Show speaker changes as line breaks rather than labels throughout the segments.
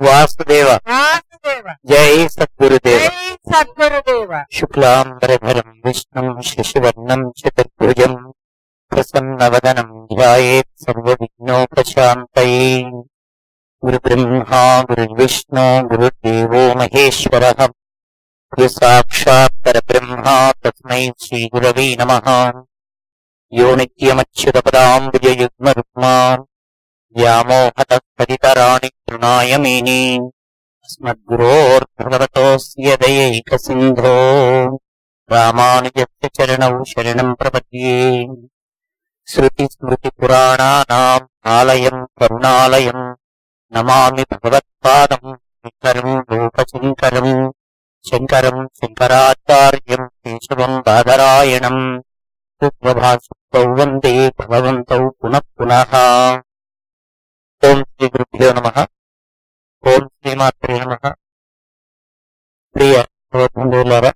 వాసుదేవ
వాసుదేవ
జై సద్గురుదేవ.
జై సద్గురుదేవ.
శుక్లాంబరధరం విష్ణుం శశివర్ణం చతుర్భుజం ప్రసన్నవదనం ధ్యాయేత్ సర్వవిఘ్నోపశాంతయే. గురు బ్రహ్మా గురు విష్ణు గురుదేవో మహేశ్వరః. గురు సాక్షాత్ పరబ్రహ్మ తస్మై శ్రీ గురవే నమః. యో నిత్యమచ్యుతపదాంబుజయుగ్మరుక్మా వ్యామోహతః పతితరాణి తృణాయ మేనే. అస్మద్గురోర్భగవతోస్య దయైకసింధో రామానుజస్య చరణౌ శరణం ప్రపద్యే. శృతి స్మృతి పురాణానాం ఆలయం కరుణాలయం నమామి భగవత్పాదం శంకరం లోకశంకరం. శంకరం శంకరాచార్యం కేశవం బాదరాయణం సుప్రభాసుక్తౌ వందే భగవంతౌ పునః పునః. ఓం శ్రీ గురుభ్యో నమః. ఓం శ్రీమాత్రే నమః. ప్రియ బంధువులారా,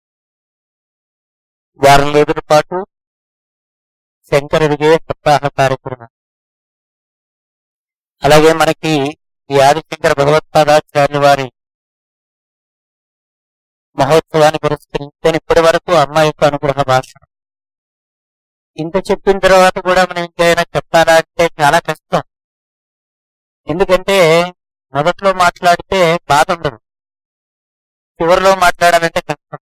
వారం రోజుల పాటు శంకర విజయ సప్తాహ కార్యక్రమం, అలాగే మనకి ఈ ఆదిశంకర భగవత్పాదాచార్యుల వారి మహోత్సవాన్ని పురస్కరించుకొని ఇప్పటి వరకు అమ్మ యొక్క అనుగ్రహ భాష. ఇంత చెప్పిన తర్వాత కూడా మనం ఇంకేమైనా చెప్పాలా అంటే చాలా కష్టం. ఎందుకంటే మొదట్లో మాట్లాడితే బాధ ఉండదు, చివరిలో మాట్లాడాలంటే కష్టం.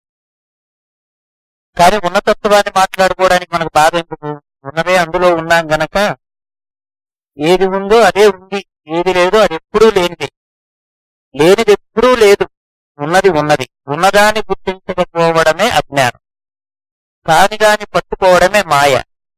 కానీ ఉన్నతత్వాన్ని మాట్లాడుకోవడానికి మనకు బాధ ఎందుకు? ఉన్నదే అందులో ఉన్నాం గనక ఏది ఉందో అదే ఉంది, ఏది లేదో అది ఎప్పుడూ లేనిది, లేనిది ఎప్పుడూ లేదు, ఉన్నది ఉన్నది. ఉన్నదాన్ని గుర్తించకపోవడమే అజ్ఞానం, కాని దాన్ని పట్టుకోవడమే మాయ.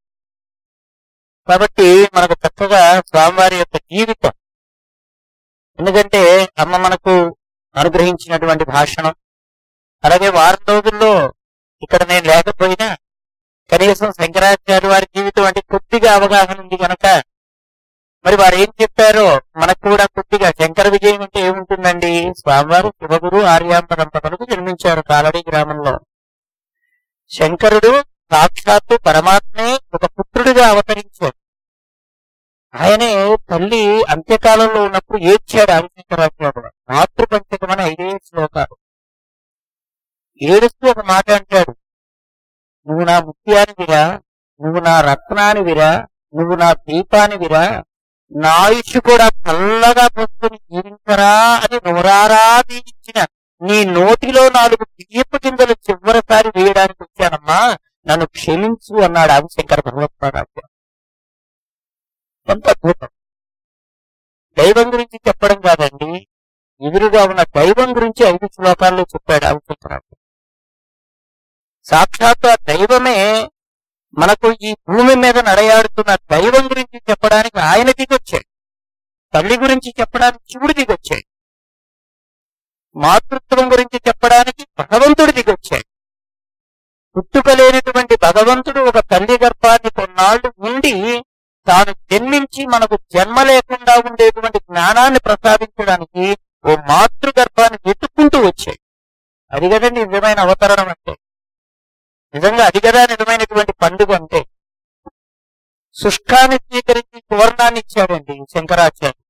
కాబట్టి మనకు చక్కగా స్వామివారి యొక్క జీవితం, ఎందుకంటే అమ్మ మనకు అనుగ్రహించినటువంటి భాషణం, అలాగే వారం రోజుల్లో ఇక్కడ నేను లేకపోయినా కనీసం శంకరాచార్య వారి జీవితం అంటే కొద్దిగా అవగాహన ఉంది కనుక మరి వారు ఏం చెప్పారో మనకు కూడా కొద్దిగా. శంకర విజయం అంటే ఏముంటుందండి? స్వామివారు శివగురు ఆర్యాంబ దంపతులకు జన్మించారు కాలడి గ్రామంలో. శంకరుడు సాక్షాత్తు పరమాత్మే ఒక పుత్రుడిగా అవతరించాడు. ఆయనే తల్లి అంత్యకాలంలో ఉన్నప్పుడు ఏడ్చాడు ఆదిశంకరాచార్యుడు. మాతృపంచకమని 5 శ్లోకాలు ఏడుస్తూ ఒక మాట అంటాడు, నువ్వు నా ముత్యానివిరా, నువ్వు నా రత్నానివిరా, నువ్వు నా దీపానివిరా, నా ఆయుష్ కూడా చల్లగా పోసుకుని జీవించరా అని నోరారా దీవించిన నీ నోటిలో 4 బియ్యపు గింజలు చివరిసారి వేయడానికి వచ్చానమ్మా, నన్ను క్షమించు అన్నాడు ఆదిశంకర భగవత్పాదాచార్యుడు. ఎంత అద్భుతం! దైవం గురించి చెప్పడం కాదండి, ఎదురుగా ఉన్న దైవం గురించి 5 శ్లోకాల్లో చెప్పాడు ఆదిశంకరాచార్యుడు. సాక్షాత్ ఆ దైవమే మనకు ఈ భూమి మీద నడయాడుతున్న దైవం గురించి చెప్పడానికి ఆయన దిగొచ్చాడు. తల్లి గురించి చెప్పడానికి శివుడు దిగొచ్చాడు. మాతృత్వం గురించి చెప్పడానికి భగవంతుడు దిగొచ్చాడు. పుట్టుక లేనటువంటి భగవంతుడు ఒక తల్లి గర్భాన్ని కొన్నాళ్లు ఉండి తాను జన్మించి మనకు జన్మ లేకుండా ఉండేటువంటి జ్ఞానాన్ని ప్రసాదించడానికి ఓ మాతృగర్భాన్ని వెతుక్కుంటూ వచ్చాడు. అది కదండి నిజమైన అవతరణం అంటే. నిజంగా అది కదా నిజమైనటువంటి పండుగ అంటే. శుష్కాన్ని స్వీకరించి సువర్ణాన్ని ఇచ్చాడండి శంకరాచార్యుడు.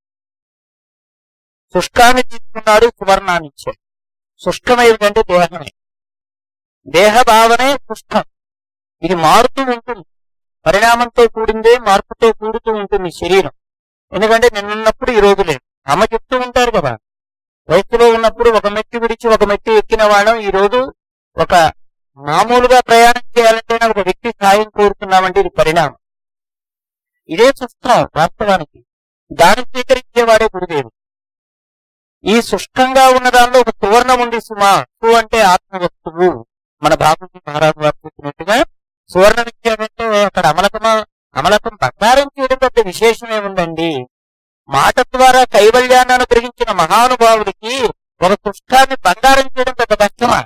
శుష్కాన్ని తీసుకున్నాడు, సువర్ణాన్ని ఇచ్చాడు. శుష్కం ఏమిటంటే దేహమే, దేహ భావనే శుష్కం. ఇది మారుతూ ఉంటుంది, పరిణామంతో కూడిందే, మార్పుతో కూడుతూ ఉంటుంది శరీరం. ఎందుకంటే నిన్నున్నప్పుడు ఈ రోజు లేదు. అమ్మ చెప్తూ ఉంటారు కదా, వయసులో ఉన్నప్పుడు ఒక మెట్టు విడిచి ఒక మెట్టు ఎక్కిన వాళ్ళం ఈ రోజు ఒక మామూలుగా ప్రయాణం చేయాలంటే ఒక వ్యక్తి సాయం కోరుతున్నామంటే ఇది పరిణామం. ఇదే శుష్కం వాస్తవానికి. దాన్ని స్వీకరించేవాడే గురుదేవుడు. ఈ శుష్కంగా ఉన్న దానిలో ఒక సువర్ణం ఉంది సుమా. సు అంటే ఆత్మవస్తువు. మన బాబుజీ మహారాజు వారు చెప్పినట్టుగా సువర్ణం ఇచ్చాడంటే అక్కడ అమలకం బంగారం చేయడం పెద్ద విశేషం ఏముందండి? మాట ద్వారా కైవల్యాన్ని అనుగ్రహించిన మహానుభావుడికి ఒక శుష్కాన్ని బంగారం చేయడం పెద్ద కష్టమా?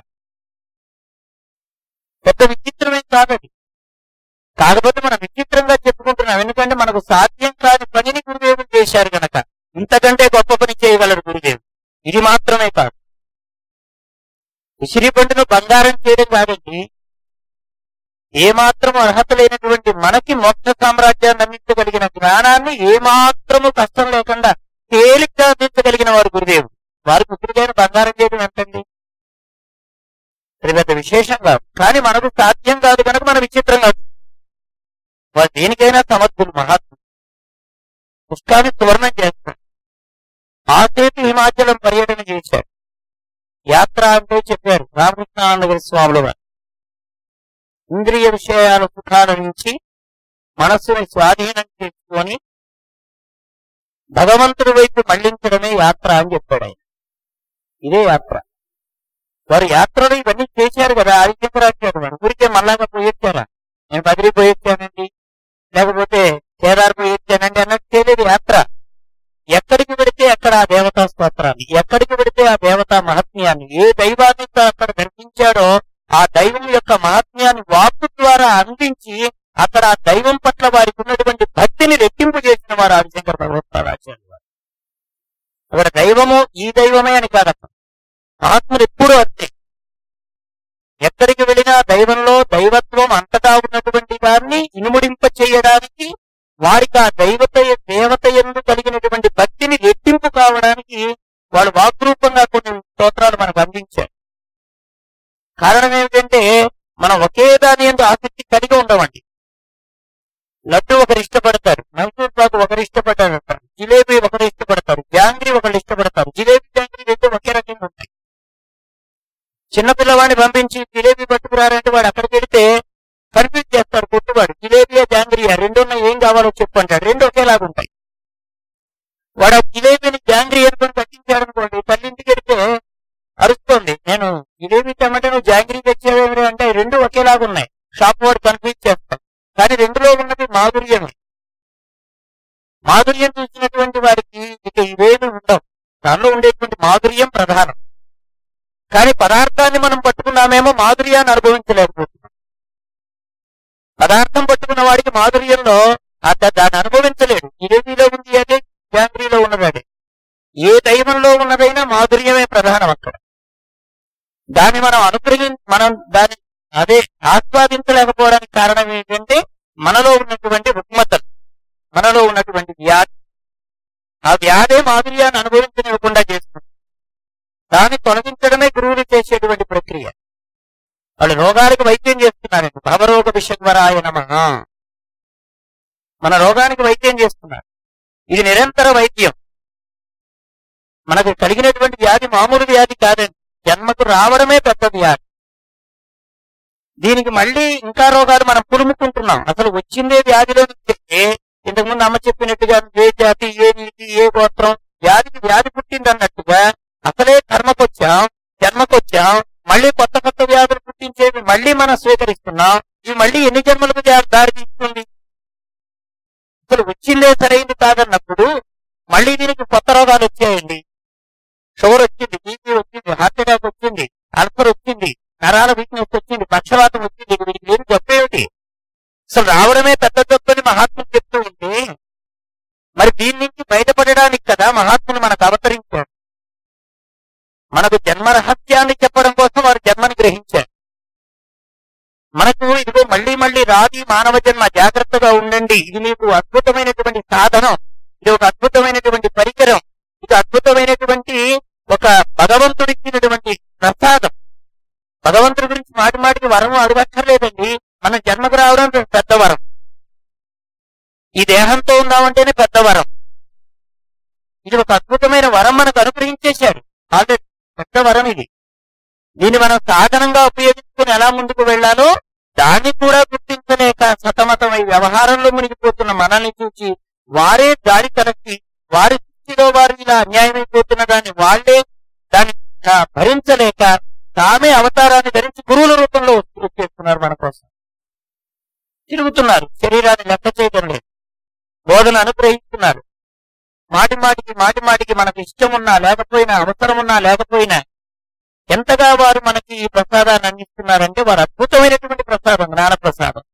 పెద్ద విచిత్రమేం కాదది. కాకపోతే మనం విచిత్రంగా చెప్పుకుంటున్నాం, ఎందుకంటే మనకు సాధ్యం కాని పనిని గురుదేవుడు చేశారు గనక. ఇంతకంటే గొప్ప పని చేయగలరు గురుదేవుడు. ఇది మాత్రమే కాదు, విసిరి పండును బంగారం చేయడం కాదండి, ఏమాత్రము అర్హత లేనటువంటి మనకి మోక్ష సామ్రాజ్యాన్ని అందించగలిగిన జ్ఞానాన్ని ఏమాత్రము కష్టం లేకుండా తేలిగ్గా అందించగలిగిన వారు గురుదేవుడు. వారి పుత్రుడైన బంగారం చేయడం ఎంతండి? అది పెద్ద విశేషం కాదు. కానీ మనకు సాధ్యం కాదు కనుక మన విచిత్రం కాదు. వారు దేనికైనా సమర్థులు మహాత్ములు. పుష్కాన్ని సువర్ణం చేస్తారు. ఆసేతు హిమాచలం పర్యటన చేశారు. యాత్ర అంటే చెప్పారు రామకృష్ణానంద స్వాముల వారు. ఇంద్రియ విషయాల సుఖాల నుంచి మనస్సుని స్వాధీనం చేసుకొని భగవంతుడి వైపు మళ్లించడమే యాత్ర అని చెప్పాడు ఆయన. ఇదే యాత్ర. వారు యాత్రలు ఇవన్నీ చేశారు కదా. ఆదిత్యరాచారు వారు ఊరికే మళ్ళాగా పోయొచ్చారా? నేను బదిలీ పోయొచ్చానండి, లేకపోతే కేదార్ పోయొచ్చానండి అన్నట్టు చేయలేదు యాత్ర. ఎక్కడికి వెడితే అక్కడ ఆ దేవతా స్తోత్రాన్ని, ఎక్కడికి వెడితే ఆ దేవతా మహాత్మ్యాన్ని, ఏ దైవాన్ని అక్కడ దర్శించాడో ఆ దైవం యొక్క మహాత్మ్యాన్ని వాక్కు ద్వారా అందించి అక్కడ ఆ దైవం పట్ల వారికి ఉన్నటువంటి భక్తిని రెట్టింపు చేసిన వారు ఆదిశంకర భగవత్పాదాచార్యులు వారు. అక్కడ దైవము ఈ దైవమే అని కాదక్క, మహాత్ములు ఎప్పుడూ అంతే. ఎక్కడికి వెళ్ళినా దైవంలో దైవత్వం అంతటా ఉన్నటువంటి వారిని ఇనుముడింప చేయడానికి, వారికి ఆ దేవత యందు కలిగినటువంటి భక్తిని రెట్టింపు కావడానికి వాళ్ళు వాగ్రూపంగా కొన్ని స్తోత్రాలు మనకు అందించారు. కారణం ఏమిటంటే మనం ఒకే దాని యందు ఆసక్తి కలిగి ఉండమండి. లడ్డు ఒకరు ఇష్టపడతారు, మైసూర్ పాకు ఒకరు ఇష్టపడతారు, జిలేబీ ఒకరు ఇష్టపడతారు, జాంగ్రీ ఒకరు ఇష్టపడతారు. జిలేబీ జాంగ్రీ రెండు ఒకే రకంగా ఉంటాయి. చిన్నపిల్లవాడిని పంపించి జిలేబీ పట్టుకురారంటే వాడు అక్కడికి వెళితే కన్ఫ్యూజ్ చేస్తాడు కొట్టువాడు. జిలేబీయా జాంగ్రీయా రెండున్న ఏం కావాలో చెప్పు అంటాడు. రెండు ఒకేలాగా ఉంటాయి. వాడు ఆ జిలేబీని జాంగ్రీ అనుకుని పట్టించాడు అనుకోండి, తల్లింటికి వెళితే అరుస్తోంది, నేను జిలేబీ తెమ్మంటే నువ్వు జాంగ్రీ తెచ్చావేమి అంటే రెండు ఒకేలాగా ఉన్నాయి. షాప్ వాడు కన్ఫ్యూజ్ చేస్తాం. కానీ రెండులో ఉన్నది మాధుర్యమే. మాధుర్యం చూసినటువంటి వారికి ఇక ఇవేమి ఉండవు. దానిలో ఉండేటువంటి మాధుర్యం ప్రధానం. కానీ పదార్థాన్ని మనం పట్టుకున్నామేమో మాధుర్యాన్ని అనుభవించలేకపోతున్నాం. పదార్థం పట్టుకున్న వాడికి మాధుర్యంలో దాన్ని అనుభవించలేడు. జిలేబీలో ఉంది అదే, జాంగ్రీలో ఉన్నది అదే. ఏ దైవంలో ఉన్నదైనా మాధుర్యమే ప్రధానం అక్కడ. దాన్ని మనం దాన్ని అదే ఆస్వాదించలేకపోవడానికి కారణం ఏంటంటే మనలో ఉన్నటువంటి రుగ్మతలు, మనలో ఉన్నటువంటి వ్యాధి. ఆ వ్యాధే మాధుర్యాన్ని అనుభవించనివ్వకుండా చేస్తుంది. దాన్ని తొలగించడమే గురువులు చేసేటువంటి ప్రక్రియ. వాళ్ళు రోగాలకు వైద్యం చేస్తున్నారండి. భవరోగ విషగ్వరాయ నమః. మన రోగానికి వైద్యం చేస్తున్నారు. ఇది నిరంతర వైద్యం. మనకు కలిగినటువంటి వ్యాధి మామూలు వ్యాధి కాదండి. జన్మకు రావడమే పెద్ద వ్యాధి. దీనికి మళ్ళీ ఇంకా రోగాలు మనం పులుముకుంటున్నాం. అసలు వచ్చిందే వ్యాధిలో చెప్తే ఇంతకుముందు అమ్మ చెప్పినట్టుగా ఏ జాతి, ఏ నీతి, ఏ గోత్రం, వ్యాధికి వ్యాధి పుట్టింది అన్నట్టుగా అసలే జన్మకొచ్చాం. మళ్ళీ కొత్త కొత్త వ్యాధులు పుట్టించేవి మళ్ళీ మనం స్వీకరిస్తున్నాం. ఇవి మళ్ళీ ఎన్ని జన్మలకు దారి తీస్తుంది? అసలు వచ్చిందే సరైంది కాదన్నప్పుడు మళ్ళీ దీనికి కొత్త రోగాలు వచ్చాయండి. షుగర్ వచ్చింది, బీపీ వచ్చింది, హార్ట్ అటాక్ వచ్చింది, అల్సర్ వచ్చింది, నరాల వీక్నెస్ వచ్చింది, పక్షవాతం వచ్చింది. వీటికి ఏమి జబ్బేమిటి? అసలు రావడమే పెద్ద జబ్బని మహాత్ములు చెప్తూ ఉంటే మరి దీని నుంచి బయటపడడానికి కదా మహాత్ములు మనకు అవతరించారు. మనకు జన్మ రహస్యాన్ని చెప్పడం కోసం వారు జన్మని గ్రహించారు. మనకు ఇదిగో మళ్ళీ రాది మానవ జన్మ, జాగ్రత్తగా ఉండండి, ఇది మీకు అద్భుతమైనటువంటి సాధనం, ఇది ఒక అద్భుతమైనటువంటి పరికరం, ఇది అద్భుతమైనటువంటి ఒక భగవంతుడిచ్చినటువంటి ప్రసాదం. భగవంతుడి గురించి మాటికి వరం అడగక్కర్లేదండి. మనం జన్మకు రావడం పెద్ద వరం. ఈ దేహంతో ఉన్నామంటేనే పెద్ద వరం. ఇది ఒక అద్భుతమైన వరం మనకు అనుగ్రహించేశాడు. ఆల్రెడీ పెద్ద వరం ఇది. దీన్ని మనం సాధనంగా ఉపయోగించుకుని ఎలా ముందుకు వెళ్లాలో దాన్ని కూడా గుర్తించలేక సతమతమై వ్యవహారంలో మునిగిపోతున్న మనల్ని చూసి వారే దారి కలెక్కి, వారి స్థితిలో వారు ఇలా అన్యాయమైపోతున్న దాన్ని వాళ్లే దాన్ని భరించలేక తామే అవతారాన్ని ధరించి గురువుల రూపంలో వచ్చేస్తున్నారు. మన కోసం తిరుగుతున్నారు. శరీరాన్ని లెక్క చేయడం లేదు. బోధన అనుగ్రహిస్తున్నారు. మాటిమాటికి మనకు ఇష్టమున్నా లేకపోయినా, అవసరమున్నా లేకపోయినా ఎంతగా వారు మనకి ఈ ప్రసాదాన్ని అందిస్తున్నారంటే వారు అద్భుతమైనటువంటి ప్రసాదం, జ్ఞాన ప్రసాదం.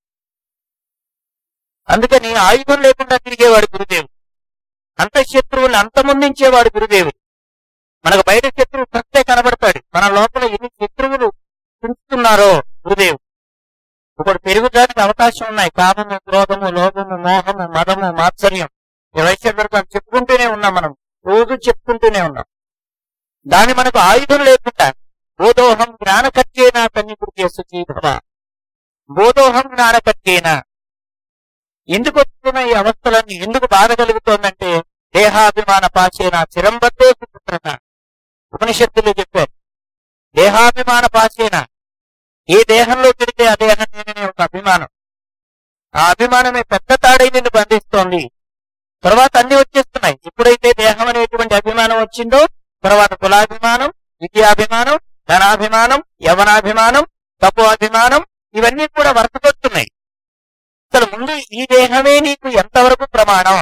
అందుకని ఆయుధం లేకుండా తిరిగేవాడు గురుదేవుడు. అంతఃశత్రువుల్ని అంతమొందించేవాడు గురుదేవుడు. మనకు బయట శత్రువు సస్తే కనబడతాడు. మన లోపల ఎన్ని శత్రువులు పెంచుతున్నారో గురుదేవుడు. ఒకటి పెరుగుదానికి అవకాశం ఉన్నాయి. కామము, క్రోధము, లోభము, మోహము, మదము, మాత్సర్యం. ఈ వైశ్యవర్గాలు చెప్పుకుంటూనే ఉన్నాం మనం. రోజు చెప్పుకుంటూనే ఉన్నాం. దాని మనకు ఆయుధం లేకుండా బోధోహం జ్ఞానకర్చేనా కన్యకుడికే సుఖీభవ. బోధోహం జ్ఞానకర్చేనా. ఎందుకు వస్తున్న ఈ అవస్థలన్నీ, ఎందుకు బాధ కలుగుతోందంటే దేహాభిమాన పాచేన చిరంబద్ధో సుపుత్రత. ఉపనిషత్తులు చెప్పారు, దేహాభిమాన పాచేన, ఏ దేహంలో తిరిగితే ఆ దేహం నేననే ఒక అభిమానం, ఆ అభిమానమే పెద్ద తాడై నిన్ను బంధిస్తోంది. తర్వాత అన్ని వచ్చేస్తున్నాయి. ఎప్పుడైతే దేహం అనేటువంటి అభిమానం వచ్చిందో తర్వాత కులాభిమానం, విద్యాభిమానం, ధనాభిమానం, యవనాభిమానం, తపోభిమానం, ఇవన్నీ కూడా వరుసకొస్తున్నాయి. అసలు ముందు ఈ దేహమే నీకు ఎంతవరకు ప్రమాణం?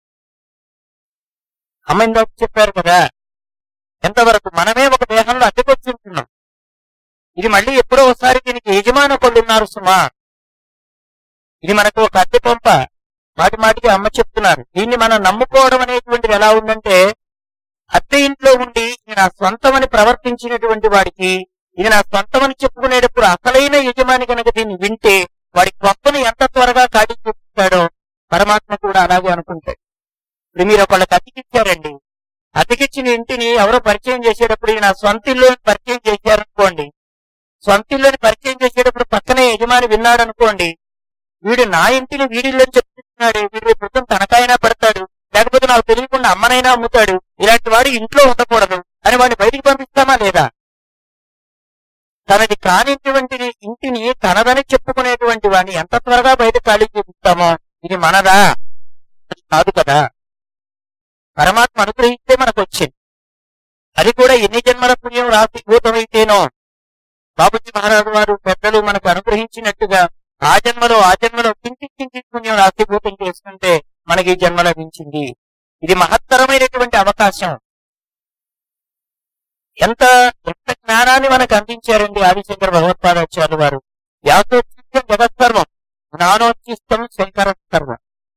అమ్మ ఇందాక చెప్పారు కదా, ఎంతవరకు మనమే ఒక దేహంలో అద్దెకొచ్చుంటున్నాం. ఇది మళ్ళీ ఎప్పుడో ఒకసారి దీనికి యజమాన కొళ్ళున్నారు సుమా. ఇది మనకు ఒక అద్దె పంప. మాటి మాటికి అమ్మ చెప్తున్నారు. దీన్ని మనం నమ్ముకోవడం అనేటువంటిది ఎలా ఉందంటే, అద్దె ఇంట్లో ఉండి ఇది నా స్వంతం అని ప్రవర్తించినటువంటి వాడికి, ఇది నా స్వంతం అని చెప్పుకునేటప్పుడు అసలైన యజమాని కనుక దీన్ని వింటే వాడి గొప్పను ఎంత త్వరగా ఖాళీ చేస్తాడో పరమాత్మ కూడా అలాగే అనుకుంటాడు. ఇప్పుడు మీరు ఒకళ్ళకి అతికిచ్చారండి, అతికిచ్చిన ఇంటిని ఎవరో పరిచయం చేసేటప్పుడు ఇది నా సొంత ఇల్లు అని పరిచయం చేశారనుకోండి, సొంత ఇల్లుని పరిచయం చేసేటప్పుడు పక్కనే యజమాని విన్నాడు అనుకోండి, వీడు నా ఇంటిని వీడిల్లు అని చెప్తున్నాడు, వీడి పుత్రం తనకైనా పడతాడు, లేకపోతే నాకు తెలియకుండా అమ్మనైనా అమ్ముతాడు, ఇలాంటి వాడు ఇంట్లో ఉండకూడదు అని వాడిని బయటికి పంపిస్తామా లేదా? తనది కానిటువంటి ఇంటిని తనదని చెప్పుకునేటువంటి వాడిని ఎంత త్వరగా బయట ఖాళీ చూపిస్తామో. ఇది మనదా? అది కాదు కదా. పరమాత్మ అనుగ్రహిస్తే మనకు వచ్చింది. అది కూడా ఎన్ని జన్మల పుణ్యం రాశీభూతమైతేనో. బాబుజీ మహారాజు వారు పెద్దలు మనకు అనుగ్రహించినట్టుగా ఆ జన్మలో కించిత్ పుణ్యం రాశీభూతం చేసుకుంటే మనకి ఈ జన్మ లభించింది. ఇది మహత్తరమైనటువంటి అవకాశం. ఎంత జ్ఞానాన్ని మనకు అందించారండి ఆదిశంకర భగవత్పాదాచార్యులు వారు. వ్యాసోచ్చిష్టం జగత్సర్వం, జ్ఞానోచ్చిష్టం శంకర సర్వం.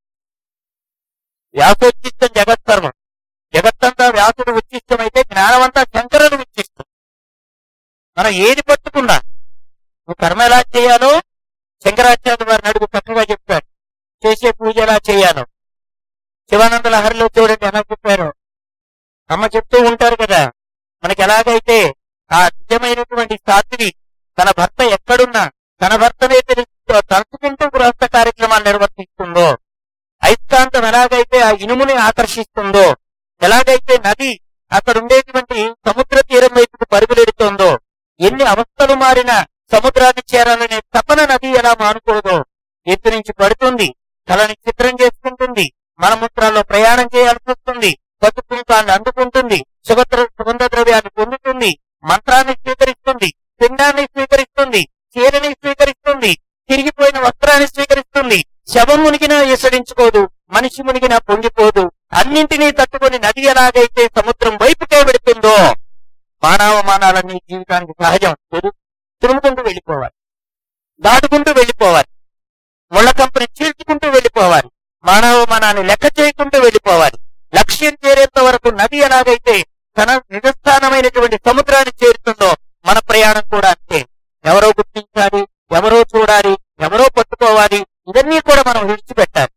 వ్యాసోచ్చిష్టం జగత్సర్వం, జగత్తంతా వ్యాసుడు ఉచ్చిష్టమైతే జ్ఞానమంతా శంకరుడు ఉచ్చిష్టం. మనం ఏది పట్టుకున్నా నువ్వు కర్మ ఎలా చేయాలో శంకరాచార్యులు వారిని అడుగు చక్కగా చెప్పారు. చేసే పూజ ఎలా చేయాలో శివానంద లహరిలో చూడండి ఎలా చెప్పారు. అమ్మ చెప్తూ ఉంటారు కదా, మనకి ఎలాగైతే ఆ నిజమైనటువంటి సాధ్వి తన భర్త ఎక్కడున్నా తన భర్తనే తలుచుకుంటూ గృహస్థ కార్యక్రమాలు నిర్వర్తిస్తుందో, అయస్కాంతం ఎలాగైతే ఆ ఇనుముని ఆకర్షిస్తుందో, ఎలాగైతే నది అక్కడ ఉండేటువంటి సముద్ర తీరం వైపుకు పరుగులెడుతోందో, ఎన్ని అవస్థలు మారినా సముద్రాన్ని చేరాలనే తపన నది ఎలా మానుకోదో, ఎత్తు నుంచి పడుతుంది, తలని చిత్రం చేసుకుంటుంది, మలమూత్రాల్లో ప్రయాణం చేయాల్సి వస్తుంది, పసుపుంకాన్ని అందుకుంటుంది, సుగంధ ద్రవ్యాన్ని పొందుతుంది, మంత్రాన్ని స్వీకరిస్తుంది, పిండాన్ని స్వీకరిస్తుంది, చీరని స్వీకరిస్తుంది, తిరిగిపోయిన వస్త్రాన్ని స్వీకరిస్తుంది. శవం మునిగినా ఎసడించుకోదు, మనిషి మునిగినా పొంగిపోదు. అన్నింటినీ తట్టుకొని నది ఎలాగైతే సముద్రం వైపుకే వెడుతుందో, మానవమానాలన్నీ జీవితానికి సహజం. తిరుగుకుంటూ వెళ్ళిపోవాలి, దాటుకుంటూ వెళ్ళిపోవాలి, ముళ్ళ కంపెని చీల్చుకుంటూ వెళ్ళిపోవాలి, మానవమానాన్ని లెక్క చేయకుంటూ వెళ్ళిపోవాలి. లక్ష్యం చేరేంత వరకు నది ఎలాగైతే తన నిజస్థానమైనటువంటి సముద్రాన్ని చేరుతుందో మన ప్రయాణం కూడా అంతే. ఎవరో గుర్తించాలి, ఎవరో చూడాలి, ఎవరో పట్టుకోవాలి, ఇవన్నీ కూడా మనం విడిచిపెట్టాలి.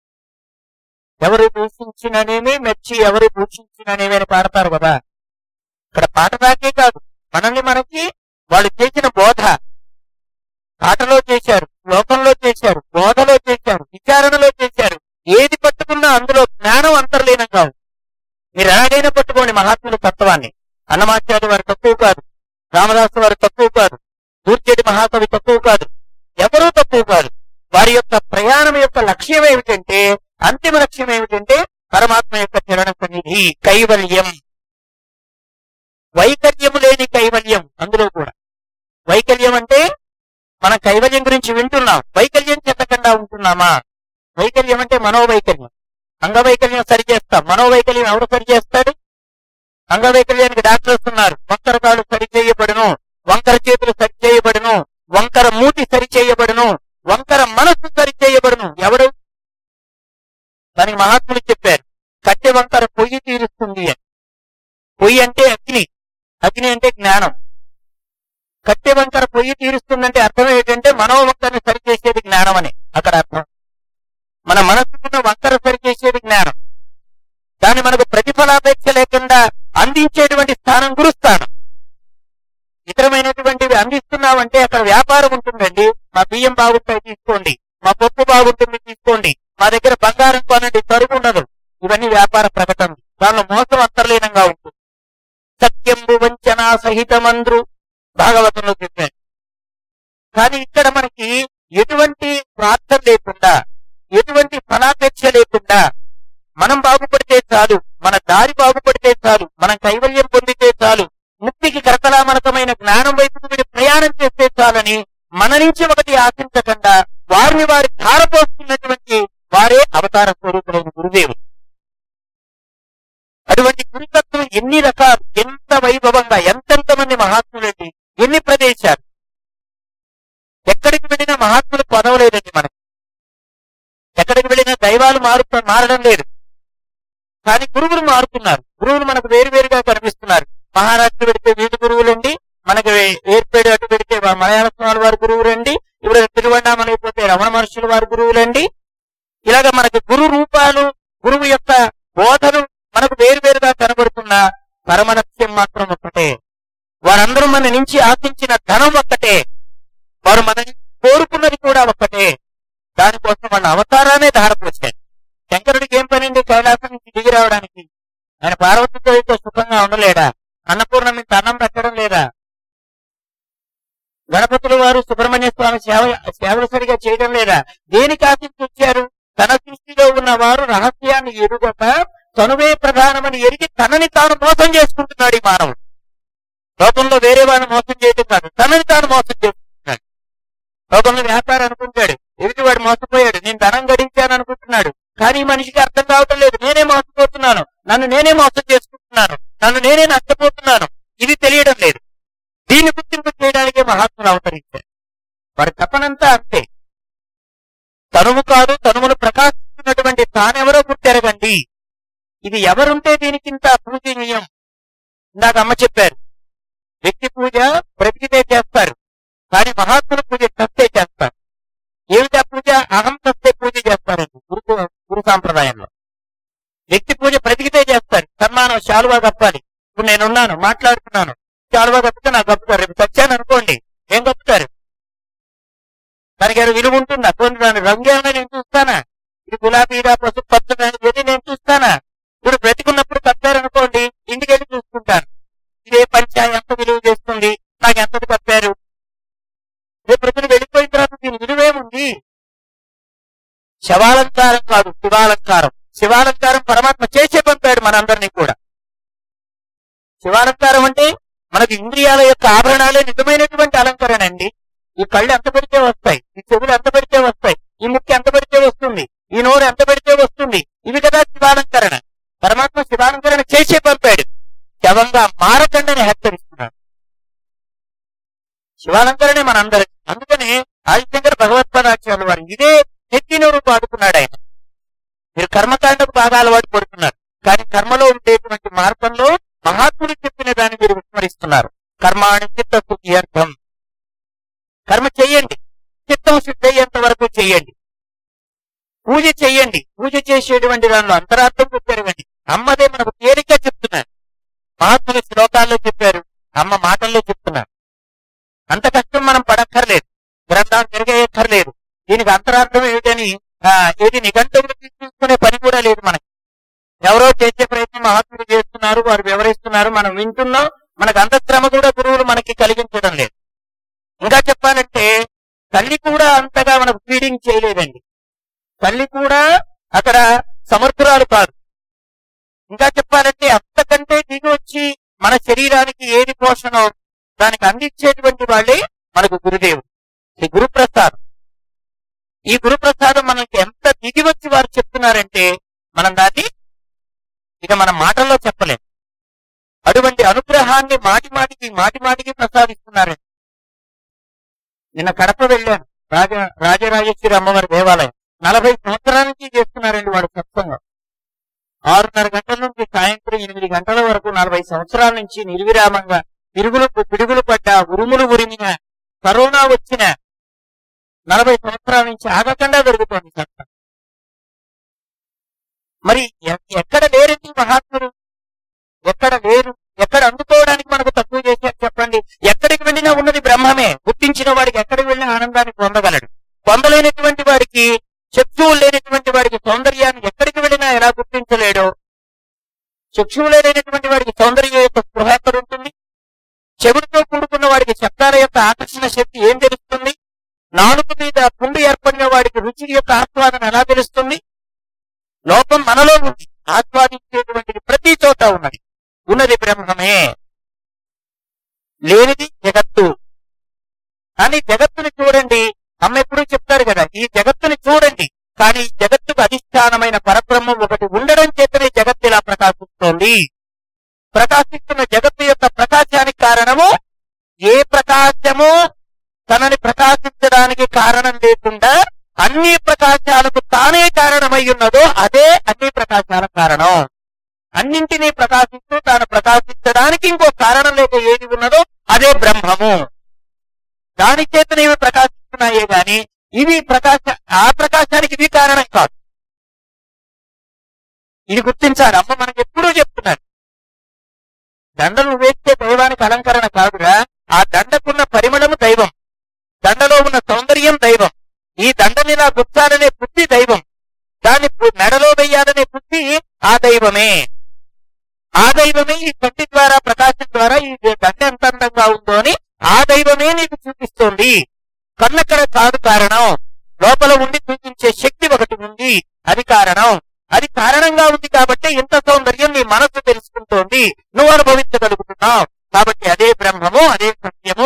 ఎవరు దూషించిననేమి మెచ్చి ఎవరు దూషించిననేమి అని పాడతారు కదా. ఇక్కడ పాట దాకే కాదు, మనకి వాళ్ళు చేసిన బోధ పాటలో చేశారు, శ్లోకంలో చేశారు, బోధలో చేశారు, విచారణలో చేశారు. ఏది పట్టుకున్నా అందులో జ్ఞానం అంతర్లీనంగా ఉంది. మీరు ఎలాగైనా పట్టుకోండి మహాత్ముల తత్వాన్ని. అన్నమాచార్య వారు తక్కువ కాదు, రామదాసు వారు తక్కువ కాదు, దూర్చేటి మహాకవి తక్కువ కాదు, ఎవరూ తక్కువ కాదు. వారి యొక్క ప్రయాణం యొక్క లక్ష్యం ఏమిటంటే, అంతిమ లక్ష్యం ఏమిటంటే పరమాత్మ యొక్క చరణ సన్నిధి, కైవల్యం. వైకల్యము లేని కైవల్యం. అందులో కూడా వైకల్యం అంటే మనం కైవల్యం గురించి వింటున్నాం, వైకల్యం చెత్తకుండా ఉంటున్నామా? వైకల్యం అంటే మనోవైకల్యం. అంగవైకల్యం సరిచేస్తాం, మనోవైకల్యం ఎవరు సరిచేస్తాడు? అంగవైకల్యానికి డాక్టర్స్ ఉన్నారు. వంకర కాళ్ళు సరిచేయబడును, వంకర చేతులు సరిచేయబడును, వంకర మూతి సరిచేయబడును, వంకర మనస్సు సరిచేయబడును. ఎవడు? దానికి మహాత్ములు చెప్పారు, కట్టె వంకర పొయ్యి తీరుస్తుంది అని. పొయ్యి అంటే అగ్ని, అగ్ని అంటే జ్ఞానం. కట్టె వంకర పొయ్యి తీరుస్తుందంటే అర్థం ఏంటంటే మనోవంకరని సరిచేసేది జ్ఞానం అని అక్కడ అర్థం. మన మనసుకున్న వంకర సరిచేసేది జ్ఞానం. దాన్ని మనకు ప్రతిఫలాపేక్ష లేకుండా అందించేటువంటి స్థానం గురుస్థానం. ఇతరమైనటువంటివి అందిస్తున్నామంటే అక్కడ వ్యాపారం ఉంటుందండి. మా బియ్యం బాగుంటాయి తీసుకోండి, మా పప్పు బాగుంటుంది తీసుకోండి, మా దగ్గర బంగారం కొనండి, తరుగు ఉండదు. ఇవన్నీ వ్యాపార ప్రకటన. దానిలో మోసం అంతర్లీనంగా ఉంటుంది. సత్యంబు వంచనా సహితమంద్రు భాగవతంలో చెప్పారు. కానీ ఇక్కడ మనకి ఎటువంటి ప్రార్థన లేకుండా, ఎటువంటి ఫలాపేక్ష లేకుండా, మనం బాగుపడితే చాలు, మన దారి బాగుపడితే చాలు, మనం కైవల్యం పొందితే చాలు, ముక్తికి కరతలామనకమైన జ్ఞానం వైపుకు వీడు ప్రయాణం చేస్తే చాలని మన నుంచి ఒకటి ఆశించకుండా వారిని వారి ధారపోస్తున్నటువంటి వారే అవతార స్వరూపులైన గురుదేవులు. అటువంటి గురుతత్వం ఎన్ని రకాలు, ఎంత వైభవంగా, ఎంతెంతమంది మహాత్ములండి, ఎన్ని ప్రదేశాలు. ఎక్కడికి వెళ్ళినా మహాత్ములు పదవలేదండి మనకి. ఎక్కడికి వెళ్ళినా దైవాలు మారడం లేదు. కానీ గురువులు మారుతున్నారు. గురువులు మనకు వేరువేరుగా కనిపిస్తున్నారు. మహారాష్ట్ర పెడితే వీటి గురువులండి, మనకి ఏర్పేడు అటు పెడితే మలయాళ స్వామి వారి గురువులండి, ఇప్పుడు తిరువన్నామలై పోతే రమణ మహర్షుల వారి గురువులండి. ఇలాగ మనకి గురు రూపాలు, గురువు యొక్క బోధలు మనకు వేరువేరుగా కనబడుతున్న పరమనత్యం మాత్రం ఒక్కటే. వారందరూ మన నుంచి ఆశించిన ధనం ఒక్కటే, వారు మన నుంచి కోరుకున్నది కూడా ఒక్కటే. దానికోసం వాళ్ళ అవతారాన్ని ధారపోశారు. శంకరుడికి ఏం పనిండి కైలాసం నుంచి దిగి రావడానికి? ఆయన పార్వతీదేవితో సుఖంగా ఉండలేడా? అన్నపూర్ణ మీకు అన్నం పెట్టడం లేదా? గణపతుల వారు సుబ్రహ్మణ్య స్వామి సేవలు సరిగా చేయడం లేదా? దేనికి ఆశించి వచ్చారు? తన సృష్టిలో ఉన్న వారు రహస్యాన్ని ఎరుగక తనువే ప్రధానమని ఎరిగి తనని తాను మోసం చేసుకుంటున్నాడు ఈ మానవుడు. లోకంలో వేరే వాడిని మోసం చేయడం కాదు, తనని తాను మోసం చేసుకుంటున్నాడు. లోకంలో వ్యాపారం అనుకుంటాడు, ఎదుటివాడు మోసపోయాడు, నేను ధనం గడించాను అనుకుంటున్నాడు. కానీ ఈ మనిషికి అర్థం కావటం లేదు, నేనే మోసపోతున్నాను, నన్ను నేనే మోసం చేసుకుంటున్నాను, నన్ను నేనే నష్టపోతున్నాను. ఇది తెలియడం లేదు. దీన్ని గుర్తింపు చేయడానికే మహాత్ములు అవతరించారు. వారి తపనంతా అంతే. తనువు కాదు, తనువును ప్రకాశిస్తున్నటువంటి తానెవరో గుర్తెరగండి. ఇది ఎవరుంటే దీనికింత పూజనీయం. ఇందాక అమ్మ చెప్పారు, వ్యక్తి పూజ బ్రతికితే చేస్తారు, కానీ మహాత్ముల పూజ చస్తే చేస్తారు. ఏమిటా పూజ? అహం చస్తే పూజ చేస్తారండి గురు సాంప్రదాయంలో. వ్యక్తి పూజ బ్రతికితే చేస్తారు. సన్మానం శాలువా కప్పాలి. ఇప్పుడు నేనున్నాను, మాట్లాడుతున్నాను, శాలువా కప్పితే నాకు కప్పుతారు. రేపు చచ్చాను అనుకోండి, ఏం కప్పుతారు? దానికి ఏదో విలువ ఉంటుందా? కొన్ని దాని రంగు ఏమైనా నేను చూస్తానా? ఇది గులాబీగా పసుపు పచ్చని నేను చూస్తానా? ఇప్పుడు బ్రతికున్నప్పుడు కప్పారనుకోండి, ఇంటికి వెళ్ళి చూసుకుంటాను, ఇదే పంచ ఎంత విలువ చేస్తుంది, నాకు ఎంతది కప్పారు. రేపు ప్రజలు వెళ్ళిపోయిన తర్వాత దీని విలువేముంది? శవాలంకారం కాదు, శివాలంకారం. శివాలంకారం పరమాత్మ చేసే పంపాడు మనందరినీ కూడా. శివాలంకారం అంటే మనకు ఇంద్రియాల యొక్క ఆభరణాలే నిజమైనటువంటి అలంకరణ అండి. ఈ కళ్ళు ఎంత పెడితే వస్తాయి, ఈ చెవులు ఎంత పెడితే వస్తాయి, ఈ ముక్కు ఎంత పెడితే వస్తుంది, ఈ నోరు ఎంత పెడితే వస్తుంది. ఇవి కదా శివాలంకరణ. పరమాత్మ శివాలంకరణ చేసే పంపాడు. శవంగా మారకండని హెచ్చరిస్తున్నాడు. శివాలంకరణే మనందరికి. అందుకనే ఆదిశంకర భగవత్పాదాచార్యుల వారు ఇదే నెత్తినూరు పాడుకున్నాడు. ఆయన మీరు కర్మకాండకు బాగా అలవాటు పడుతున్నారు, కానీ కర్మలో ఉండేటువంటి మార్గంలో మహాత్ములు చెప్పిన దాన్ని మీరు విస్మరిస్తున్నారు. కర్మాణి చిత్త శుద్ధి అర్థం. కర్మ చెయ్యండి, చిత్తం శుద్ధి అయ్యేంత వరకు చెయ్యండి. పూజ చెయ్యండి, పూజ చేసేటువంటి దానిలో అంతరార్థం చెప్పారండి. అమ్మదే మనకు తేలిగ్గా చెప్తున్నారు. మహాత్ములు శ్లోకాల్లో చెప్పారు, అమ్మ మాటల్లో చెప్తున్నారు. అంత కష్టం మనం పడక్కర్లేదు, గ్రంథాలు తిరగేయక్కర్లేదు. దీనికి అంతరార్థం ఏమిటని ఏది నిఘంటువులు తీసుకునే పని కూడా లేదు మనకి. ఎవరో చేసే ప్రయత్నం మహాత్ములు చేస్తున్నారు, వారు వివరిస్తున్నారు, మనం వింటున్నాం. మనకు అంత శ్రమ కూడా గురువులు మనకి కలిగించడం లేదు. ఇంకా చెప్పాలంటే తల్లి కూడా అంతగా మనకు ఫీడింగ్ చేయలేదండి. తల్లి కూడా అక్కడ సమర్థురాలు కాదు. ఇంకా చెప్పాలంటే అంతకంటే దిగి వచ్చి మన శరీరానికి ఏది పోషణో దానికి అందించేటువంటి వాళ్ళే మనకు గురుదేవుడు. ఈ గురుప్రసాదం. ఈ గురుప్రసాదం మనకి ఎంత దిగి వచ్చి వారు చెప్తున్నారంటే మనం దాన్ని ఇక మన మాటల్లో చెప్పలేం. అటువంటి అనుగ్రహాన్ని మాటి మాటికి ప్రసాదిస్తున్నారండి. నిన్న కడప వెళ్ళాను, రాజరాజేశ్వరి అమ్మవారి దేవాలయం. 40 సంవత్సరాల నుంచి చేస్తున్నారండి వాడు సత్సంగం. 6:30 గంటల నుంచి సాయంత్రం 8 గంటల వరకు 40 సంవత్సరాల నుంచి నిర్విరామంగా పిడుగులు పడ్డ, ఉరుములు ఉరిమిన, కరోనా వచ్చిన 40 సంవత్సరాల నుంచి ఆగకుండా జరుగుతోంది సత్సంగం. మరి ఎక్కడ లేరండి మహాత్ములు? ఎక్కడ లేరు? ఎక్కడ అందుకోవడానికి మనకు తక్కువ చేశారు చెప్పండి? ఎక్కడికి వెళ్ళినా ఉన్నది బ్రహ్మమే. గుర్తించిన వాడికి ఎక్కడికి వెళ్ళినా ఆనందాన్ని పొందగలడు. పొందలేనటువంటి వాడికి, చక్షువు లేనటువంటి వాడికి సౌందర్యాన్ని ఎక్కడికి వెళ్ళినా ఎలా గుర్తించలేడో, చక్షువు లేనటువంటి వాడికి సౌందర్యం యొక్క స్పృహ ఎక్కడ ఉంటుంది? చెవులతో కూడుకున్న వాడికి శబ్దాల యొక్క ఆకర్షణ శక్తి ఏం తెలుస్తుంది? నాలుక మీద పుండు ఏర్పడిన వాడికి రుచి యొక్క ఆస్వాదన ఎలా తెలుస్తుంది? లోపం మనలో ఉంది. ఆస్వాదించేటువంటిది ప్రతి చోట ఉన్నది. ఉన్నది బ్రహ్మమే, లేనిది జగత్తు. కానీ జగత్తుని చూడండి, అమ్మ ఎప్పుడూ చెప్తారు కదా, ఈ జగత్తుని చూడండి, కానీ ఈ జగత్తుకు అధిష్టానమైన పరబ్రహ్మం ఒకటి ఉండడం చేతనే జగత్తు ఇలా ప్రకాశిస్తోంది. ప్రకాశిస్తున్న జగత్తు యొక్క ప్రకాశానికి కారణము, ఏ ప్రకాశము తనని ప్రకాశించడానికి కారణం లేకుండా అన్ని ప్రకాశాలకు తానే కారణమై ఉన్నదో అదే అన్ని ప్రకాశాల కారణం. అన్నింటినీ ప్రకాశిస్తూ తాను ప్రకాశించడానికి ఇంకో కారణం లేక ఏది ఉన్నదో అదే బ్రహ్మము. దాని చేతనే ఇవి ప్రకాశిస్తున్నాయే గాని ఇవి ఆ ప్రకాశానికి ఇవి కారణం కాదు. ఇది గుర్తించాలి. అమ్మ మనకు ఎప్పుడూ చెప్తున్నారు, దండలు వేస్తే దైవానికి అలంకరణ కాదురా, ఆ దండకున్న పరిమళము దైవం, దండలో ఉన్న సౌందర్యం దైవం, ఈ దండనిలా గుర్తాలనే బుద్ధి దైవం, దాన్ని మెడలో వెయ్యాలనే బుద్ధి ఆ దైవమే. ఆ దైవమే ఈ కంటి ద్వారా, ప్రకాశం ద్వారా ఈ దండ ఎంత అందంగా ఉందో అని ఆ దైవమే నీకు చూపిస్తోంది. కన్నక్కడ కాదు కారణం, లోపల ఉండి చూపించే శక్తి ఒకటి ఉంది, అది కారణం. అది కారణంగా ఉంది కాబట్టి ఇంత సౌందర్యం నీ మనస్సు తెలుసుకుంటోంది, నువ్వు అనుభవించగలుగుతున్నావు. కాబట్టి అదే బ్రహ్మము, అదే సత్యము.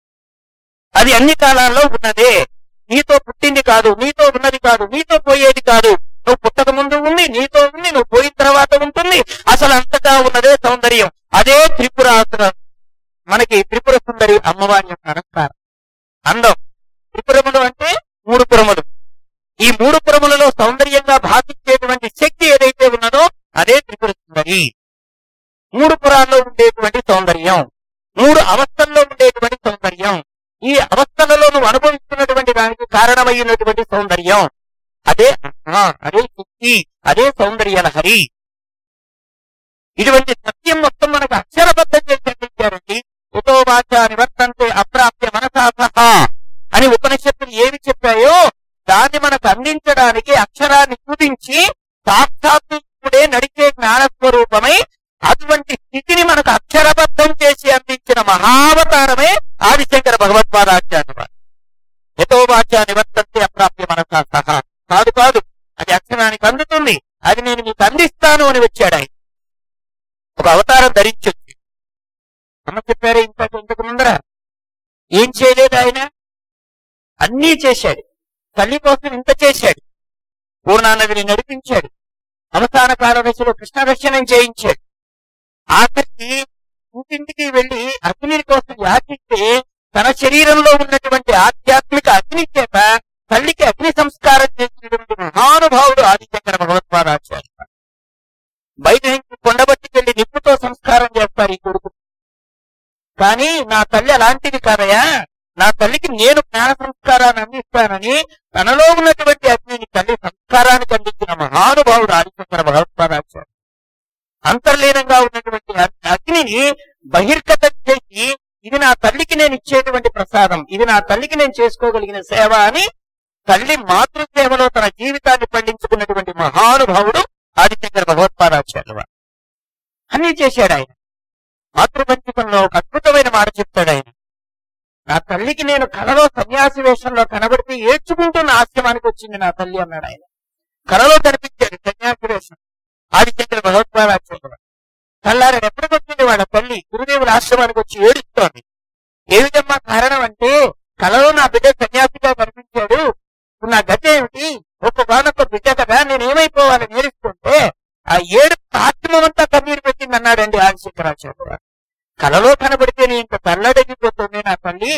అది అన్ని కాలాల్లో ఉన్నదే. నీతో పుట్టింది కాదు, నీతో ఉన్నది కాదు, నీతో పోయేది కాదు. నువ్వు పుట్టక ముందు ఉంది, నీతో ఉంది, నువ్వు పోయిన తర్వాత ఉంటుంది. అసలు అంతటా ఉన్నదే సౌందర్యం. అదే త్రిపురాసుర, మనకి త్రిపుర సుందరి అమ్మవారి యొక్క అలంకారం, అందం. త్రిపురములు అంటే 3 పురములు. ఈ 3 పురములలో సౌందర్యంగా భాషించేటువంటి శక్తి ఏదైతే ఉన్నదో అదే త్రిపుర సుందరి. 3 పురాల్లో ఉండేటువంటి సౌందర్యం, 3 అవస్థల్లో ఉండేటువంటి సౌందర్యం, ఈ అవస్థలలో నువ్వు అనుభవిస్తున్నటువంటి దానికి కారణమైనటువంటి సౌందర్యం అదే అదే శక్తి, అదే సౌందర్య లహరి. ఇటువంటి సత్యం మొత్తం మనకు అక్షరబద్ధం చేసి అందించారండి. ఉతో వాచ నివర్తంతే అప్రాప్య మనసా సహా అని ఉపనిషత్తులు ఏమి చెప్పాయో దాన్ని మనకు అందించడానికి అక్షరాన్ని కుదించి సాక్షాత్తుడే నడిచే జ్ఞానస్వరూపమై అటువంటి స్థితిని మనకు అక్షరబద్ధం చేసి అందించిన మహావతారమే ఆదిశంకర భగవత్పాదాచార్య. యతో వాచ నివర్తంతే అప్రాప్య మనసా సహా కాదు కాదు, అది అక్షరానికి అందుతుంది, అది నేను మీకు అందిస్తాను అని వచ్చాడు ఆయన. ఒక అవతారం ధరించొచ్చు. అమ్మ చెప్పారే ఇంతకు ముందర ఏం చేయలేదు ఆయన, అన్నీ చేశాడు. తల్లి కోసం ఇంత చేశాడు. పూర్ణానదిని నడిపించాడు, అవసాన కాల దశలో కృష్ణ దర్శనం చేయించాడు. ఆఖరికి ఇంటింటికి వెళ్లి అగ్ని కోసం యాచిస్తే తన శరీరంలో ఉన్నటువంటి ఆధ్యాత్మిక అగ్ని చేత తల్లికి అగ్ని సంస్కారం చేసినటువంటి మహానుభావుడు ఆదిశంకర భగవత్పాదాచార్య. బయట నుంచి కొండబట్టికెళ్లి నిప్పుతో సంస్కారం చేస్తారు ఈ కొడుకు. కానీ నా తల్లి అలాంటిది కాదయా, నా తల్లికి నేను జ్ఞాన సంస్కారాన్ని అందిస్తానని తనలో ఉన్నటువంటి అగ్నిని తల్లి సంస్కారానికి అందించిన మహానుభావుడు ఆదిశంకర భగవత్పాదాచార్య. అంతర్లీనంగా ఉన్నటువంటి అగ్నిని బహిర్గతం చేసి ఇది నా తల్లికి నేను ఇచ్చేటువంటి ప్రసాదం, ఇది నా తల్లికి నేను చేసుకోగలిగిన సేవ అని తల్లి మాతృసేవలో తన జీవితాన్ని పండించుకున్నటువంటి మహానుభావుడు ఆదిశంకర భగవత్పాదాచార్య. అన్నీ చేశాడు ఆయన. మాతృపంచకంలో ఒక అద్భుతమైన మాట చెప్తాడు ఆయన. నా తల్లికి నేను కలలో సన్యాసి వేషంలో కనబడితే ఏడ్చుకుంటున్న ఆశ్రమానికి వచ్చింది నా తల్లి అన్నాడు ఆయన. కలలో కనిపించాడు సన్యాసి వేషం ఆదిశంకర భగవత్పాదాచార్య. తెల్లారి ఎప్పటికి వచ్చింది వాళ్ళ తల్లి గురుదేవుల ఆశ్రమానికి వచ్చి ఏడుస్తోంది. ఏ విధమ్మా కారణం అంటే, కలలో నా బిడ్డ సన్యాసిగా కనిపించాడు, నా గతి ఏమిటి, ఒక్కొక్క బిడ్డ కదా, నేనేమైపోవాలని ఏడుస్తుంటే ఆ ఏడు ఆత్మమంతా కన్నీరు పెట్టింది అన్నాడండి ఆదిశంకరాచార్య. కలలో కనబడితే నేను ఇంత తెల్లడగిపోతుంది నా తల్లి,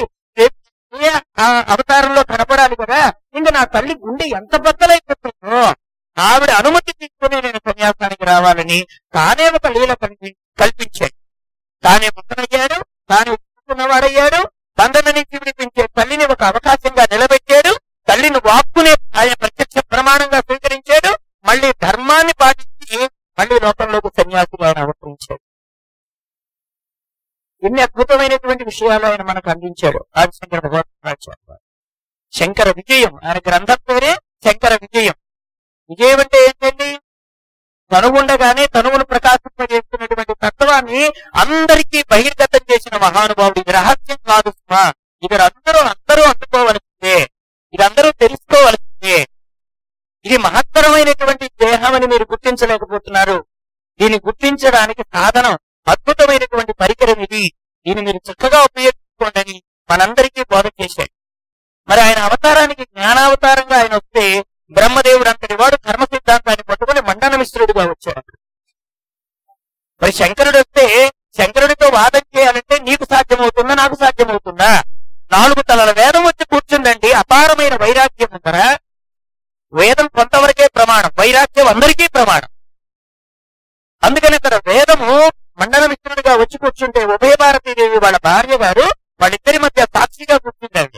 ఆ అవతారంలో కనపడాలి కదా, ఇంకా నా తల్లి గుండె ఎంత బద్దలైపోతుందో, ఆవిడ అనుమతి తీసుకుని నేను సన్యాసానికి రావాలని తానే ఒక లీల కల్పించాడు. తానే ముత్తనయ్యాడు, తానే వాడయ్యాడు, బంధన నుంచి విడిపించే తల్లిని ఒక అవకాశంగా నిలబెట్టాడు, తల్లిని వాక్కునే ఆయన ప్రత్యక్ష ప్రమాణంగా స్వీకరించాడు, మళ్ళీ ధర్మాన్ని పాటించాడు. ఎన్ని అద్భుతమైనటువంటి విషయాలు ఆయన మనకు అందించాడు ఆదిశంకర భగవత్పాదాచార్య వారు. శంకర విజయం, ఆయన గ్రంథం పేరే శంకర విజయం. విజయం అంటే ఏంటండి? తనువుండగానే తనువును ప్రకాశింపజేస్తున్నటువంటి తత్వాన్ని అందరికీ బహిర్గతం చేసిన మహానుభావుడు. ఇది రహస్యం కాదు సుమా, ఇది అందరూ అందుకోవలసిందే, ఇది అందరూ తెలుసుకోవలసిందే. ఇది మహత్తరమైనటువంటి దేహం అని మీరు గుర్తించలేకపోతున్నారు. దీన్ని గుర్తించడానికి సాధనం, అద్భుతమైనటువంటి పరికరం ఇది. దీన్ని మీరు చక్కగా ఉపయోగించుకోండి అని మనందరికీ బోధ చేశాడు. మరి ఆయన అవతారానికి జ్ఞానావతారంగా ఆయన వస్తే బ్రహ్మదేవుడు అంతటి వాడు కర్మ సిద్ధాంతాన్ని పట్టుకుని మండన మిశ్రుడిగా వచ్చాడు. మరి శంకరుడు వస్తే శంకరుడితో వాదం చేయాలంటే నీకు సాధ్యమవుతుందా, నాకు సాధ్యమవుతుందా? 4 తలల వేదం వచ్చి కూర్చుందండి. అపారమైన వైరాగ్యం ఉందరా? వేదం కొంతవరకే ప్రమాణం, వైరాగ్యం అందరికీ ప్రమాణం. అందుకని ఇక్కడ వేదము మండన మిశ్రుడిగా వచ్చి కూర్చుంటే ఉభయ భారతీదేవి వాళ్ళ భార్య గారు వాళ్ళిద్దరి మధ్య సాక్షిగా కూర్చుందండి.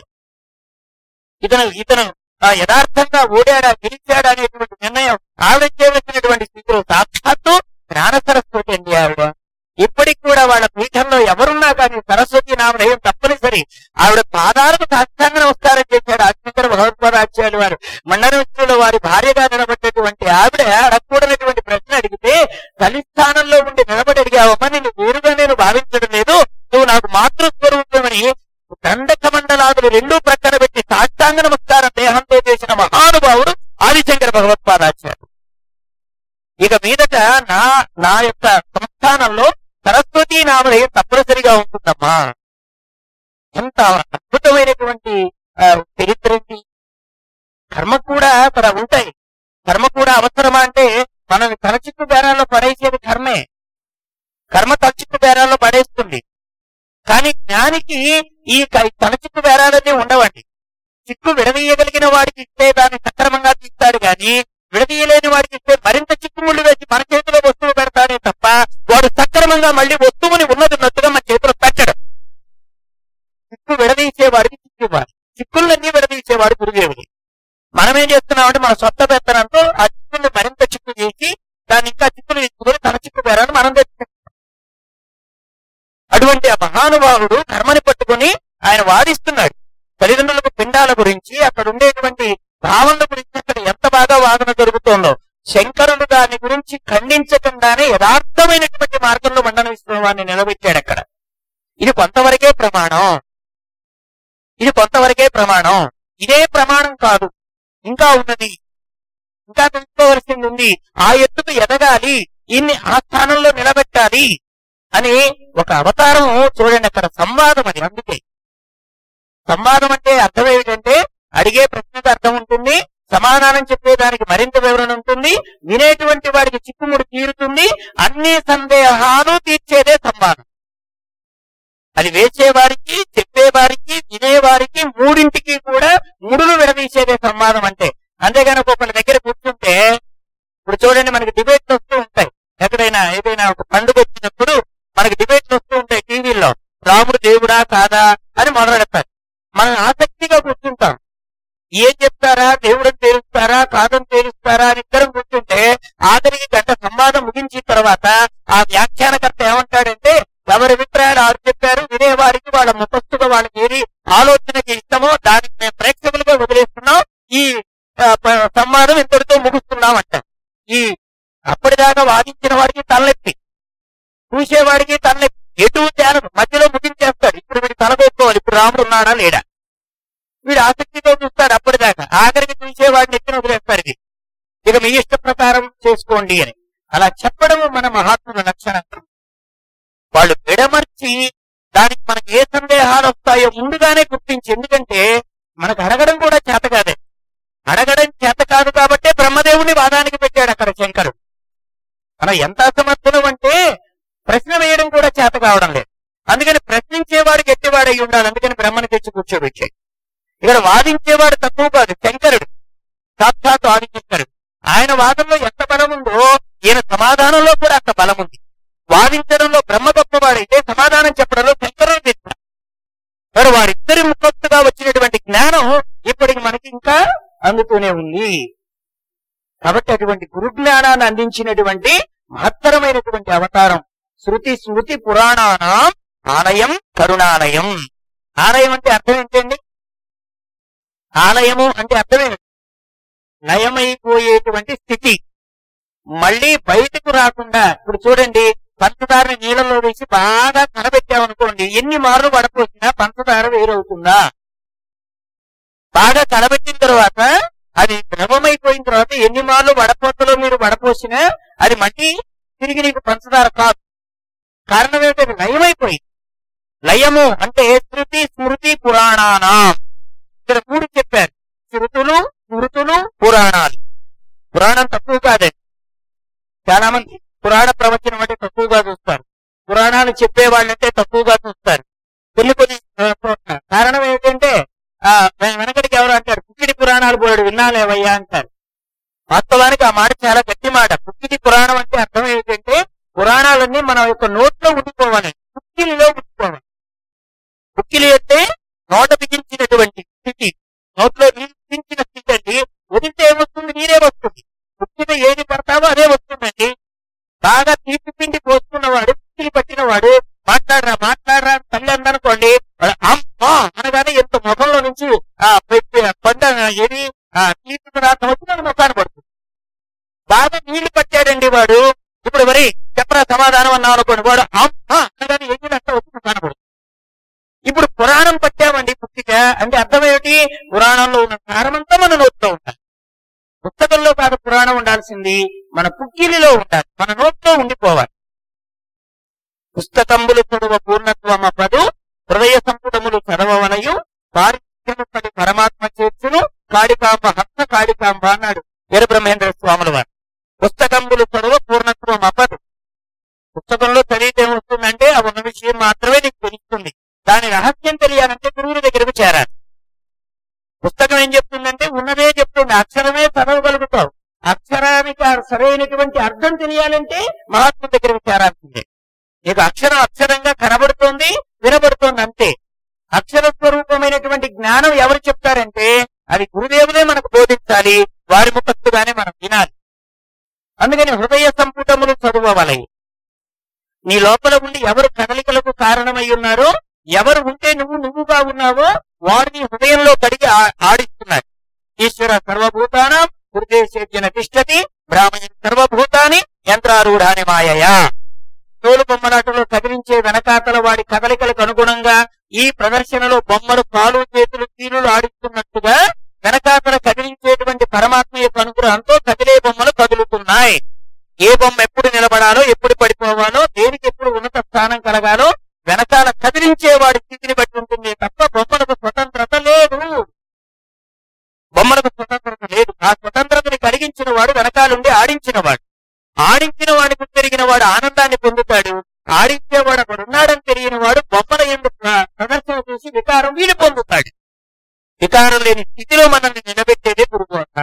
ఇతను యథార్థంగా ఓడాడా గెలిచాడా అనేటువంటి నిర్ణయం ఆవిడ చేయవలసినటువంటి స్థితిలో సాక్షాత్తు జ్ఞాన సరస్వతి అండి ఆవిడ. ఇప్పటికి కూడా వాళ్ళ పీఠంలో ఎవరున్నా కానీ సరస్వతి నామధేయం తప్పనిసరి. ఆవిడ పాదాలకు సాష్టాంగ నమస్కారం చేశాడు ఆదిశంకర భగవత్పాదాచార్యులు వారు. మండన మిశ్రుడు వారి భార్యగా నిలబడ్డటువంటి ఆవిడ అడగకూడనటువంటి ప్రశ్న అడిగితే తల్లిస్థానంలో ఉండి నిలబడి అడిగావమ్మా, నిన్ను వేరుగా నేను భావించడం లేదు, నువ్వు నాకు మాతృస్వరూపమని దండక మండలాదులు 2 ప్రక్కన పెట్టి సాష్టాంగ నమస్కారం దేహంతో చేసిన మహానుభావుడు ఆదిశంకర భగవత్పాదాచార్యులు. ఇక మీదట నా యొక్క సంస్థానంలో సరస్వతీ నామధేయం తప్పనిసరిగా ఉంటుందమ్మా. ఎంత అద్భుతమైనటువంటి చరిత్ర. కర్మ కూడా అక్కడ ఉంటాయి. కర్మ కూడా అవసరమా అంటే మనం తలచిక్కు బేరాల్లో పడేసేది కర్మే. కర్మ తలచిక్కు బేరాల్లో పడేస్తుంది. కానీ జ్ఞానికి ఈ తలచిక్కు బేరాలన్నీ ఉండవండి. చిక్కు విడదీయగలిగిన వాడికి ఇస్తే దాన్ని సక్రమంగా తీస్తాడు, గాని విడదీయలేని వాడికి ఇస్తే మరింత చిక్కుముళ్ళు వేసి మన చేతిలో వస్తువు పెడతాడే తప్ప వాడు సక్రమంగా మళ్ళీ వస్తువుని ఉన్నట్టుగా మన చేతిలో పెట్టడు. చిక్కు విడదీసేవాడికి చిక్కు ఇవ్వాలి, చిక్కులన్నీ విడదీసేవాడు గురుదేవుడి. మనం ఏం చేస్తున్నామంటే మన సొంత పెత్తనంతో ఆ చిక్కుల్ని మరింత చిక్కు చేసి దాన్ని ఇంకా చిక్కులు తీసుకుని తన చిక్కు బేరాన్ని మనం తెచ్చుకుంటాం. అటువంటి ఆ మహానుభావుడు కర్మని పట్టుకుని ఆయన వాదిస్తున్నాడు. తల్లిదండ్రులకు పిండాల గురించి, అక్కడ ఉండేటువంటి భావనల గురించి అక్కడ ఎంత బాగా వాదన జరుగుతోందో. శంకరుడు దాని గురించి ఖండించకుండానే యథార్థమైనటువంటి మార్గంలో మండన విశ్వాన్ని నిలబెట్టాడు అక్కడ. ఇది కొంతవరకే ప్రమాణం. ఇదే ప్రమాణం కాదు, ఇంకా ఉన్నది, ఇంకా తెలుసుకోవలసింది ఉంది. ఆ ఎత్తుకు ఎదగాలి, ఇన్ని ఆ స్థానంలో నిలబెట్టాలి అని ఒక అవతారం చూడండి. అక్కడ సంవాదం అది. అందుకే సంవాదం అంటే అర్థం ఏమిటంటే అడిగే ప్రశ్నకు అర్థం ఉంటుంది, సమాధానం చెప్పేదానికి మరింత వివరణ ఉంటుంది, వినేటువంటి వాడికి చిక్కుముడి తీరుతుంది, అన్ని సందేహాలు తీర్చేదే సంవాదం. అది వేసేవారికి, చెప్పేవారికి, వినేవారికి, మూడింటికి కూడా ముడులు విడదీసేదే సంవాదం అంటే. అంతేగాని ఒకరి దగ్గర కూర్చుంటే, ఇప్పుడు చూడండి మనకి డిబేట్లు వస్తూ ఉంటాయి. ఎక్కడైనా ఏదైనా ఒక పండుగ వచ్చినప్పుడు మనకి డిబేట్లు వస్తూ ఉంటాయి టీవీల్లో. రాముడు దేవుడా కాదా అని మొదలెడతారు. మనం ఆసక్తిగా కూర్చుంటాం. ఏం చెప్తారా, దేవుడిని తేలుస్తారా కాదని తేలుస్తారా అని ఇద్దరం కూర్చుంటే ఆఖరికి గంట సంవాదం ముగించిన తర్వాత ఆ వ్యాఖ్యానకర్త ఏమంటాడంటే ఎవరి అభిప్రాయాలు ఆరు చెప్పారు, వినేవారికి వాళ్ళ ముఖస్తుగా వాళ్ళకి ఏది ఆలోచనకి ఇష్టమో దానికి మేము ప్రేక్షకులుగా వదిలేస్తున్నాం, ఈ సంవాదం ఇంతటితో ముగుస్తున్నాం అంట. ఈ అప్పటిదాకా వాదించిన వాడికి తలనొప్పి, చూసేవాడికి తలనొప్పి, ఎటు ధ్యానం మధ్యలో ముగించేస్తాడు. ఇప్పుడు వీడి తలగొట్టుకోవాలి, ఇప్పుడు రాముడు ఉన్నాడా లేడా. వీడు ఆసక్తితో చూస్తాడు అప్పటిదాకా, ఆఖరికి చూసేవాడిని ఎత్తున వదిలేస్తాడు. ఇక మీ ఇష్ట ప్రకారం చేసుకోండి అని అలా చెప్పడం మన మహాత్ముల లక్షణం. వాళ్ళు విడమర్చి దానికి మనకి ఏ సందేహాలు వస్తాయో ముందుగానే గుర్తించి, ఎందుకంటే మనకు అడగడం కూడా చేత కాదే. అడగడం చేత కాదు కాబట్టే బ్రహ్మదేవుని వాదానికి పెట్టాడు అక్కడ శంకరుడు. మనం ఎంత అసమర్థులం అంటే ప్రశ్న వేయడం కూడా చేత కావడం లేదు. అందుకని ప్రశ్నించేవాడు గట్టివాడై ఉండాలి. అందుకని బ్రహ్మని తెచ్చి కూర్చోబెట్టాడు. ఇక్కడ వాదించేవాడు తక్కువ కాదు, శంకరుడు, సాక్షాత్ ఆదిశంకరుడు. ఆయన వాదంలో ఎంత బలం ఉందో ఈయన సమాధానంలో కూడా అంత బలం ఉంది. వాదించడంలో బ్రహ్మ గొప్పవాడైతే సమాధానం చెప్పడంలో శంకరుడు తెచ్చాడు. మరి వారిద్దరి ముఖస్తుగా వచ్చినటువంటి జ్ఞానం ఇప్పటికి మనకి ఇంకా అందుతూనే ఉంది. కాబట్టి అటువంటి గురు జ్ఞానాన్ని అందించినటువంటి మహత్తరమైనటువంటి అవతారం శృతి స్మృతి పురాణానాం ఆలయం కరుణాలయం. ఆలయం అంటే అర్థం ఏంటండి? ఆలయము అంటే అర్థమేమి? లయమైపోయేటువంటి స్థితి, మళ్ళీ బయటకు రాకుండా. ఇప్పుడు చూడండి, పంచదారని నీళ్ళలో వేసి బాగా కలబెట్టామనుకోండి, ఎన్ని మార్లు వడపోసినా పంచదార వేరవుతుందా? బాగా కలబెట్టిన తర్వాత అది ద్రవమైపోయిన తర్వాత ఎన్ని మార్లు వడపోతలో మీరు వడపోసినా అది మళ్ళీ తిరిగి నీకు పంచదార కాదు. కారణం ఏమిటంటే లయమైపోయింది. లయము అంటే శృతి స్మృతి పురాణానా. ఇక్కడ కూడి చెప్పారు, శృతులు స్మృతులు పురాణాలు. పురాణం తక్కువ కాదండి. చాలా మంది పురాణ ప్రవచనం అంటే తక్కువగా చూస్తారు, పురాణాలు చెప్పేవాళ్ళంటే తక్కువగా చూస్తారు. కొన్ని చోట్ల కారణం ఏంటంటే వెనకడికి ఎవరు అంటారు, పుక్కిడి పురాణాలు పోయాడు విన్నాలేవయ్యా అంటారు. వాస్తవానికి ఆ మాట చాలా గట్టి మాట. పుక్కిడి పురాణం అంటే అర్థం ఏంటంటే పురాణాలన్నీ మన యొక్క నోట్లో ఉండిపోవాలి, పుక్కిలిలో ఉండిపోవాలి. పుక్కిలి అంటే నోట బిగించినటువంటి స్థితి, నోట్లో బిగించిన స్థితి అండి. వదిలితే ఏమొస్తుంది? నీరే వస్తుంది. పుక్కిలి ఏది పడతావో అదే వస్తుందండి. బాగా తీపి పిండి పోసుకున్నవాడు, పుక్కిలి పట్టినవాడు మాట్లాడరా తల్లి అందనుకోండి, అమ్మా అనగానే ఎంత ముఖంలో నుంచి పంట ఏది తీపి పదార్థం వచ్చి మన ముఖాన్ని పడుతుంది. బాగా నీళ్లు పట్టాడండి వాడు, ఇప్పుడు మరి చెప్పరా సమాధానం అన్నాం అనుకోండి, వాడు అమ్మా అనగానే ఏది నష్టం వచ్చి ముఖాన్ని పడుతుంది. ఇప్పుడు పురాణం పట్టామండి పుట్టిక అంటే అర్థం ఏమిటి? పురాణంలో ఉన్న సారమంతా మన నోట్లో ఉండాలి. పుస్తకంలో కాదు పురాణం ఉండాల్సింది, మన పుక్కిలిలో ఉండాలి, మన నోట్లో ఉండిపోవాలి. పుస్తకంబులు చదువ పూర్ణత్వమపదు, హృదయ సంపుటములు చదవవనయు, పారిశుద్ధ్యముపడి పరమాత్మ చేర్చును, కాళికాంబ హస్త కాళికాంబ అన్నాడు వీరబ్రహ్మేంద్ర స్వాముల వారు. పుస్తకంబులు చదువ పూర్ణత్వం అపదు. పుస్తకంలో చదివితే ఏమొస్తుందంటే ఆ ఉన్న విషయం మాత్రమే నీకు తెలుస్తుంది. దాని రహస్యం తెలియాలంటే గురువుల దగ్గరకు చేరాలి. పుస్తకం ఏం చెప్తుందంటే ఉన్నదే చెప్తుంది, అక్షరమే చదవగలుగుతావు. అక్షరానికి సరైనటువంటి అర్థం తెలియాలంటే మహాత్ముల దగ్గరకు చేరాల్సిందే. నీకు అక్షరం అక్షరంగా కనబడుతోంది, వినబడుతోంది అంతే. అక్షర స్వరూపమైనటువంటి జ్ఞానం ఎవరు చెప్తారంటే అది గురుదేవులే మనకు బోధించాలి, వారి ముఖస్తుగానే మనం వినాలి. అందుకని హృదయ సంపుటములు చదువవలై. నీ లోపల ఉండి ఎవరు కదలికలకు కారణమై ఉన్నారో, ఎవరు ఉంటే నువ్వుగా ఉన్నావో వాడు నీ హృదయంలో కడిగి ఆడిస్తున్నారు. ఈశ్వర సర్వభూతానం హృదయసేద్యన తిష్టతి, బ్రాహ్మణ సర్వభూతాని యంత్రారూఢాని మాయయా. తోలు బొమ్మలాటలో కదిలించే వెనకాతల వాడి కదలికలకు అనుగుణంగా ఈ ప్రదర్శనలో బొమ్మలు కాలు చేతులు కీలులు ఆడిస్తున్నట్టుగా వెనకాతల కదిలించేటువంటి పరమాత్మ యొక్క అనుగ్రహంతో కదిలే బొమ్మలు కదులుతున్నాయి. ఏ బొమ్మ ఎప్పుడు నిలబడాలో, ఎప్పుడు పడిపోవాలో, దేనికి ఎప్పుడు ఉన్నత స్థానం కలగాలో వెనకాల కదిలించేవాడి స్థితిని బట్టి ఉంటుంది తప్ప బొమ్మలకు స్వతంత్రత లేదు. బొమ్మలకు స్వతంత్రత లేదు. ఆ స్వతంత్రతని కలిగించిన వాడు వెనకాలుండి ఆడించిన వాడు. ఆడించిన వాడికి తిరిగిన వాడు ఆనందాన్ని పొందుతాడు. ఆడించేవాడు అక్కడ ఉన్నాడని తెలియని వాడు బొమ్మల ఎందుకు ప్రదర్శన చూసి వికారం వీలు పొందుతాడు. వికారం లేని స్థితిలో మనల్ని నిలబెట్టేదే గురుబోధ.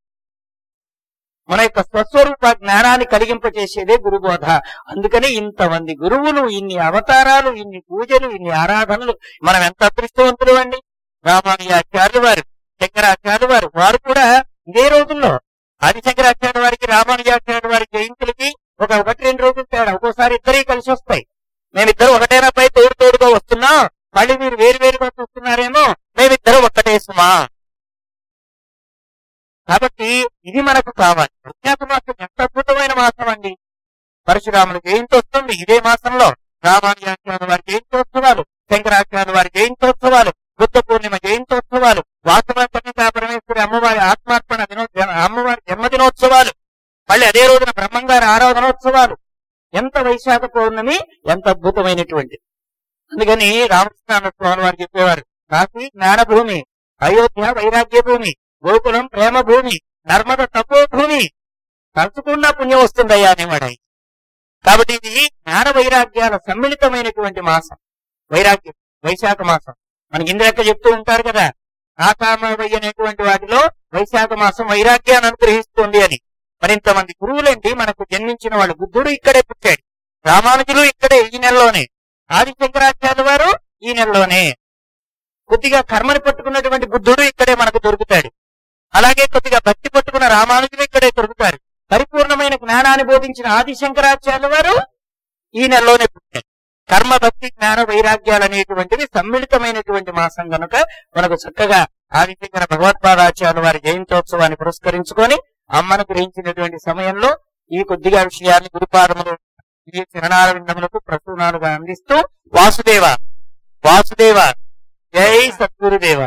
మన యొక్క స్వస్వరూప జ్ఞానాన్ని కలిగింపచేసేదే గురుబోధ. అందుకని ఇంతమంది గురువులు, ఇన్ని అవతారాలు, ఇన్ని పూజలు, ఇన్ని ఆరాధనలు. మనం ఎంత అదృష్టవంతులు అండి. రామానుజాచార్యులు వారు, శంకరాచార్యులు వారు, వారు కూడా ఇదే రోజుల్లో ఆదిశంకరాచార్య వారికి, రామానుజాచార్య వారి జయంతులకి ఒకటి రెండు రోజులు తేడా, ఒక్కోసారి ఇద్దరే కలిసి వస్తాయి. మేమిద్దరు ఒకటేనా పై తోడుగా వస్తున్నాం, మళ్ళీ మీరు వేరువేరుగా చూస్తున్నారేమో, మేమిద్దరు ఒక్కటే సుమా. కాబట్టి ఇది మనకు కావాలి. అజ్ఞాత మాసం ఎంత అద్భుతమైన మాసం అండి. పరశురాముల జయంతి వస్తుంది ఇదే మాసంలో. రామానుజాచార్య వారి జయంతోత్సవాలు, శంకరాచార్య వారి జయంతోత్సవాలు, బుద్ధ పూర్ణిమ జయంతోత్సవాలు, వాసవ కన్యకా పరమేశ్వరి అమ్మవారి ఆత్మార్పణ అమ్మవారి జన్మదినోత్సవాలు, మళ్ళీ అదే రోజున బ్రహ్మంగారి ఆరాధనోత్సవాలు. ఎంత వైశాఖ పౌర్ణమి, ఎంత అద్భుతమైనటువంటి. అందుకని రామకృష్ణ స్వామి వారు చెప్పేవారు, కాశీ జ్ఞానభూమి, అయోధ్య వైరాగ్య భూమి, గోకులం ప్రేమ భూమి, నర్మద తపోభూమి, తలుచుకున్నా పుణ్యం వస్తుందయ్యా అనేవాడు ఆయన. కాబట్టి ఇది జ్ఞాన వైరాగ్యాల సమ్మిళితమైనటువంటి మాసం వైరాగ్యం, వైశాఖ మాసం. మనకి ఇంద్రక్క చెప్తూ ఉంటారు కదా, ఆకామవయ్య అనేటువంటి వాటిలో వైశాఖ మాసం వైరాగ్యాన్ని అనుగ్రహిస్తుంది అని. మరింతమంది గురువులేంటి మనకు జన్మించిన వాళ్ళు. బుద్ధుడు ఇక్కడే పుట్టాడు, రామానుజులు ఇక్కడే ఈ నెలలోనే, ఆది శంకరాచార్య వారు ఈ నెలలోనే. కొద్దిగా కర్మని పట్టుకున్నటువంటి బుద్ధుడు ఇక్కడే మనకు దొరుకుతాడు. అలాగే కొద్దిగా భక్తి పట్టుకున్న రామానుజులు ఇక్కడే దొరుకుతారు. పరిపూర్ణమైన జ్ఞానాన్ని బోధించిన ఆది శంకరాచార్య వారు ఈ నెలలోనే పుట్టారు. కర్మ భక్తి జ్ఞాన వైరాగ్యాలు అనేటువంటివి సమ్మిళితమైనటువంటి మాసం కనుక మనకు చక్కగా ఆ విధంగా భగవత్పాదాచార్యుల వారి జయంతోత్సవాన్ని పురస్కరించుకొని అమ్మను గ్రహించినటువంటి సమయంలో ఈ కొద్దిగా విషయాన్ని గురుపాదములు ఈ చరణాల విందములకు ప్రసూనాలుగా అందిస్తూ వాసుదేవ వాసుదేవ జై సద్గురుదేవ.